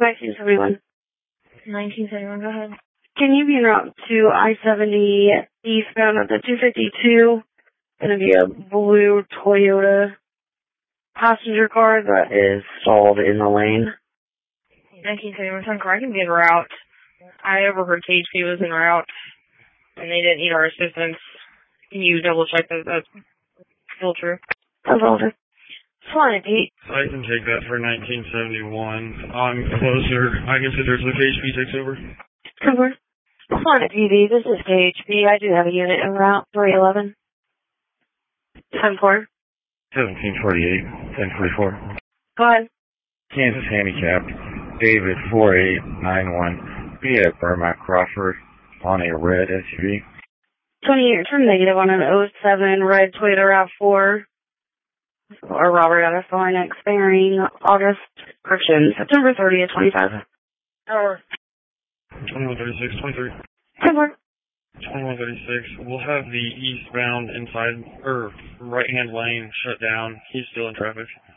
1971. 1971, go ahead. Can you be en route to I-70 eastbound at the 252? Going to be a blue Toyota passenger car that is stalled in the lane. 1971, Sun car, I can be en route. I overheard KHP was en route, and they didn't need our assistance. Can you double check that that's still true? That's all. Flying a Pete. I can take that for 1971. I'm closer. I consider it so KHP takes over. Over. Flying a PD, this is KHP. I do have a unit en route, 311. 10-4. 1748, 1044. Go ahead. Kansas Handicap, David 4891. Be at Burmac Crawford on a red SUV. 28, turn negative on an '07 red Toyota RAV4. Or Robert at a next bearing August Christian, September 30th, 25. Hour. 2136, 23. 10-4. 2136. We'll have the eastbound inside, or right-hand lane shut down. He's still in traffic.